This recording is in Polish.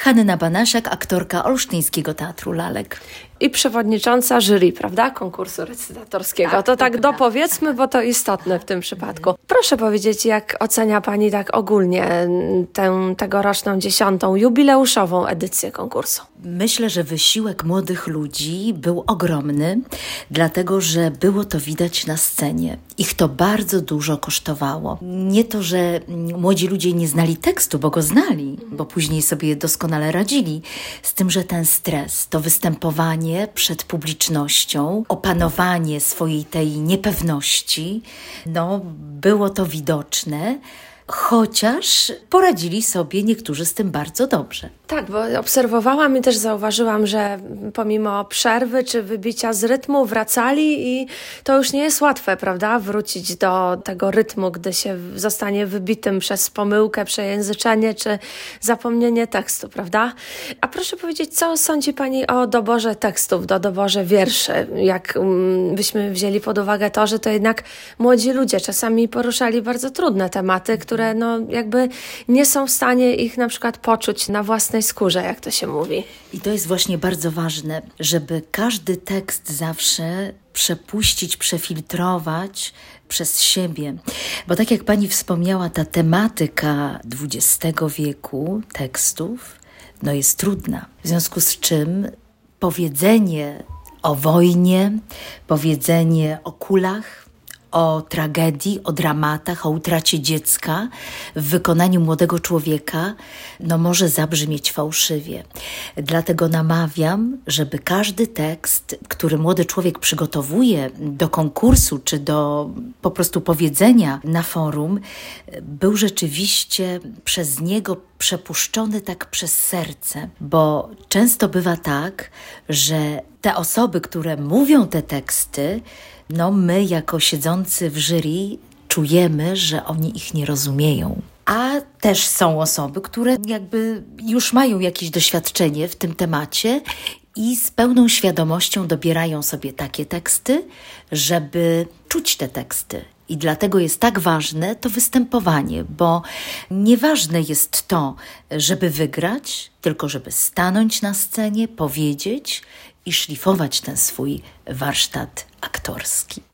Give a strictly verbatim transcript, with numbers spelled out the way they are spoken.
Hanna Banasiak, aktorka Olsztyńskiego Teatru Lalek. I przewodnicząca jury, prawda, konkursu recytatorskiego. Tak, to to tak prawda. dopowiedzmy, bo to istotne w tym przypadku. Proszę powiedzieć, jak ocenia Pani tak ogólnie tę tegoroczną dziesiątą jubileuszową edycję konkursu? Myślę, że wysiłek młodych ludzi był ogromny, dlatego że było to widać na scenie. Ich to bardzo dużo kosztowało. Nie to, że młodzi ludzie nie znali tekstu, bo go znali, bo później sobie doskonale radzili, z tym, że ten stres, to występowanie przed publicznością, opanowanie swojej tej niepewności, no było to widoczne, chociaż poradzili sobie niektórzy z tym bardzo dobrze. Tak, bo obserwowałam i też zauważyłam, że pomimo przerwy czy wybicia z rytmu wracali i to już nie jest łatwe, prawda? Wrócić do tego rytmu, gdy się zostanie wybitym przez pomyłkę, przejęzyczenie czy zapomnienie tekstu, prawda? A proszę powiedzieć, co sądzi Pani o doborze tekstów, do doborze wierszy? Jak um, byśmy wzięli pod uwagę to, że to jednak młodzi ludzie czasami poruszali bardzo trudne tematy, które no jakby nie są w stanie ich na przykład poczuć na własnej skórze, jak to się mówi. I to jest właśnie bardzo ważne, żeby każdy tekst zawsze przepuścić, przefiltrować przez siebie. Bo tak jak Pani wspomniała, ta tematyka dwudziestego wieku tekstów no jest trudna. W związku z czym powiedzenie o wojnie, powiedzenie o kulach, o tragedii, o dramatach, o utracie dziecka w wykonaniu młodego człowieka, no może zabrzmieć fałszywie. Dlatego namawiam, żeby każdy tekst, który młody człowiek przygotowuje do konkursu, czy do po prostu powiedzenia na forum, był rzeczywiście przez niego przepuszczony tak przez serce, bo często bywa tak, że te osoby, które mówią te teksty, no my jako siedzący w jury czujemy, że oni ich nie rozumieją. A też są osoby, które jakby już mają jakieś doświadczenie w tym temacie i z pełną świadomością dobierają sobie takie teksty, żeby czuć te teksty. I dlatego jest tak ważne to występowanie, bo nieważne jest to, żeby wygrać, tylko żeby stanąć na scenie, powiedzieć i szlifować ten swój warsztat aktorski.